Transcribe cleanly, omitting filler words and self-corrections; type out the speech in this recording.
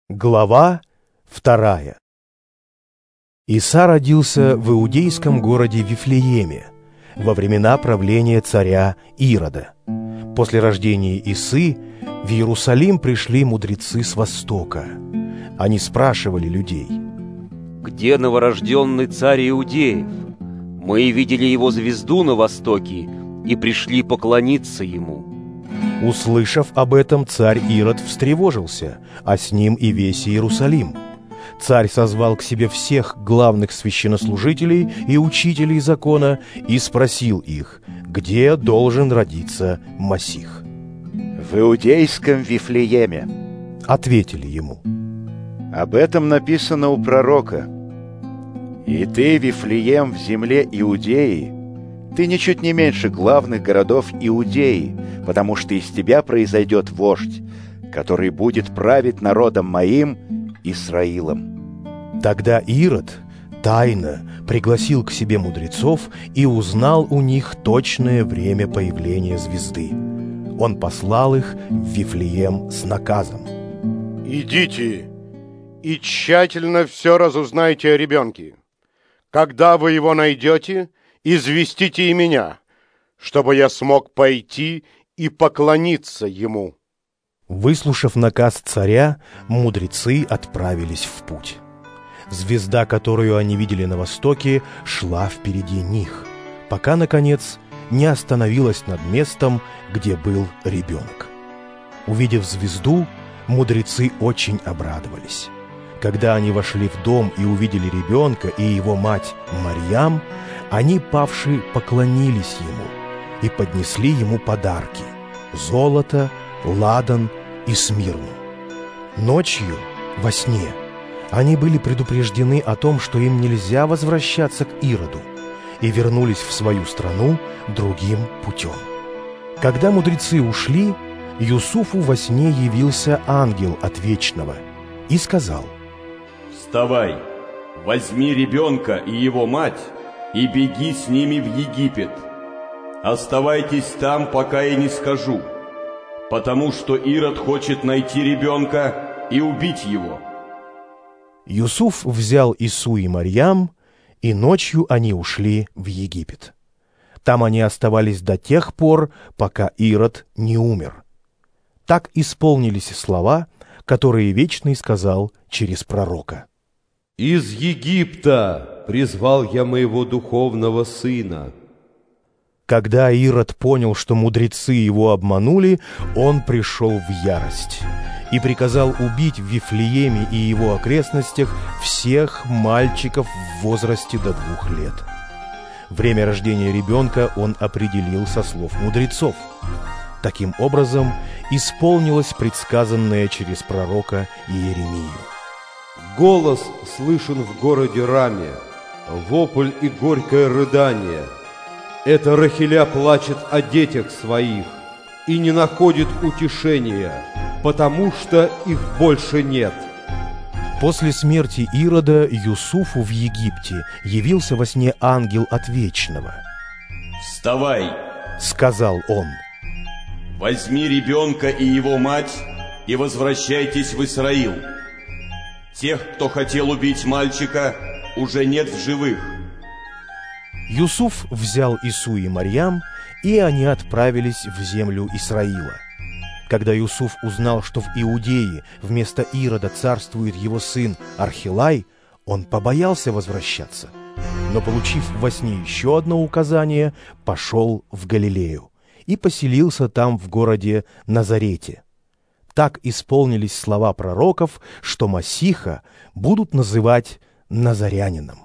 Глава 2. Иса родился в иудейском городе Вифлееме во времена правления царя Ирода. После рождения Исы в Иерусалим пришли мудрецы с востока. Они спрашивали людей: «Где новорожденный царь Иудеев? Мы видели его звезду на востоке и пришли поклониться ему». Услышав об этом, царь Ирод встревожился, а с ним и весь Иерусалим. Царь созвал к себе всех главных священнослужителей и учителей закона и спросил их, где должен родиться Масих. «В иудейском Вифлееме», — ответили ему. «Об этом написано у пророка. И ты, Вифлеем, в земле Иудеи, ты ничуть не меньше главных городов Иудеи, потому что из тебя произойдет вождь, который будет править народом моим, Исраилом». Тогда Ирод тайно пригласил к себе мудрецов и узнал у них точное время появления звезды. Он послал их в Вифлеем с наказом: «Идите и тщательно все разузнайте о ребенке. Когда вы его найдете, известите и меня, чтобы я смог пойти и поклониться ему». Выслушав наказ царя, мудрецы отправились в путь. Звезда, которую они видели на востоке, шла впереди них, пока, наконец, не остановилась над местом, где был ребенок. Увидев звезду, мудрецы очень обрадовались. Когда они вошли в дом и увидели ребенка и его мать Марьям, они, павши, поклонились ему и поднесли ему подарки — золото, ладан и смирну. Ночью, во сне, они были предупреждены о том, что им нельзя возвращаться к Ироду, и вернулись в свою страну другим путем. Когда мудрецы ушли, Юсуфу во сне явился ангел от Вечного и сказал: «Вставай, возьми ребенка и его мать и беги с ними в Египет. Оставайтесь там, пока я не скажу, потому что Ирод хочет найти ребенка и убить его». Юсуф взял Ису и Марьям, и ночью они ушли в Египет. Там они оставались до тех пор, пока Ирод не умер. Так исполнились слова, которые Вечный сказал через пророка: «Из Египта призвал я моего духовного сына». Когда Ирод понял, что мудрецы его обманули, он пришел в ярость и приказал убить в Вифлееме и его окрестностях всех мальчиков в возрасте до 2 лет. Время рождения ребенка он определил со слов мудрецов. Таким образом, исполнилось предсказанное через пророка Иеремию. «Голос слышен в городе Раме, вопль и горькое рыдание. Это Рахиля плачет о детях своих и не находит утешения, потому что их больше нет». После смерти Ирода Юсуфу в Египте явился во сне ангел от Вечного. «Вставай, — сказал он, — возьми ребенка и его мать и возвращайтесь в Исраил. Тех, кто хотел убить мальчика, уже нет в живых». Юсуф взял Ису и Марьям, и они отправились в землю Исраила. Когда Юсуф узнал, что в Иудее вместо Ирода царствует его сын Архилай, он побоялся возвращаться, но, получив во сне еще одно указание, пошел в Галилею и поселился там в городе Назарете. Так исполнились слова пророков, что Масиха будут называть Назарянином.